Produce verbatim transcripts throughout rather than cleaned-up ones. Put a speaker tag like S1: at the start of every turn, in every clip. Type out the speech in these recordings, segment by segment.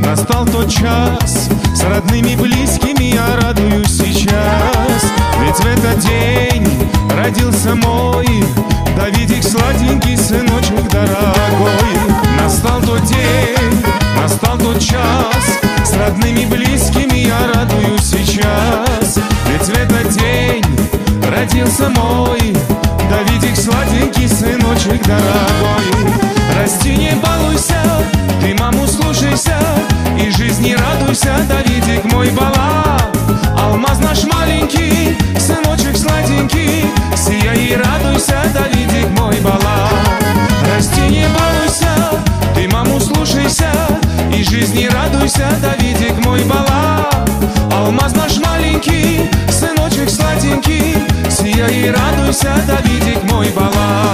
S1: Настал тот час, с родными близкими я радуюсь сейчас. Ведь в этот день родился мой Давидик, сладенький сыночек дорогой. Настал тот день, настал тот час, с родными близкими я радуюсь сейчас. Ведь в этот день родился мой Давидик, сладенький сыночек дорогой. Расти, не балуйся, ты маму слушайся, и жизни радуйся, Давидик мой бала. Алмаз наш маленький, сыночек сладенький, сияй и радуйся, Давидик мой бала. Расти, не балуйся, ты маму слушайся, и жизни радуйся, Давидик мой бала. Алмаз наш маленький, сыночек сладенький, сияй и радуйся, Давидик мой бала.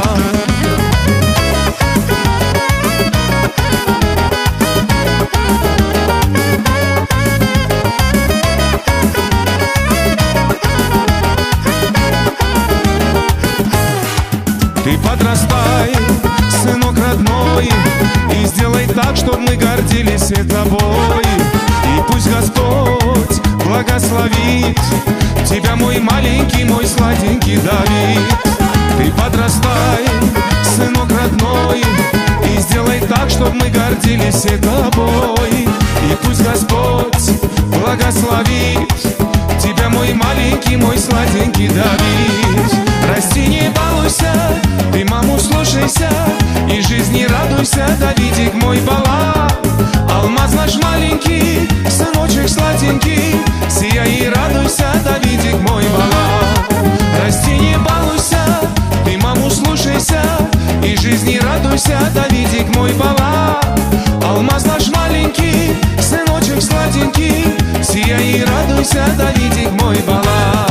S1: Ты подрастай, сынок родной, и сделай так, чтоб мы гордились тобой. И пусть Господь благословит тебя, мой маленький, мой сладенький Давид. Ты подрастай, сынок родной, и сделай так, чтоб мы гордились тобой. И пусть Господь благословит тебя, мой маленький, мой сладенький Давид. Расти, не балуйся, ты маму слушайся, и жизни радуйся, Давидик мой бала. Алмаз наш маленький, сыночек сладенький, сияй и радуйся, Давидик мой бала. Расти, не балуйся, ты маму слушайся, и жизни радуйся, Давидик мой бала. Алмаз наш маленький, сыночек сладенький, сияй и радуйся, Давидик мой бала.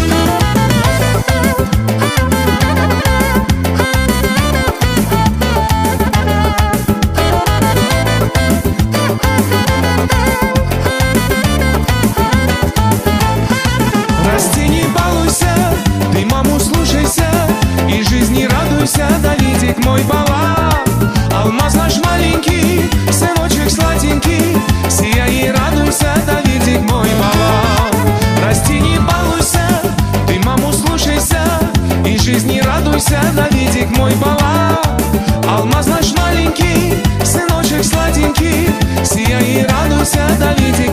S1: Расти, не балуйся, ты маму слушайся, и жизни радуйся, Давидик мой бала. Алмаз наш маленький, сыночек сладенький, сияй и радуйся, Давидик мой бала. Расти, не балуйся, ты маму слушайся, и жизни радуйся, Давидик мой бала. Алмаз наш маленький, сыночек сладенький, сияй и радуйся, Давидик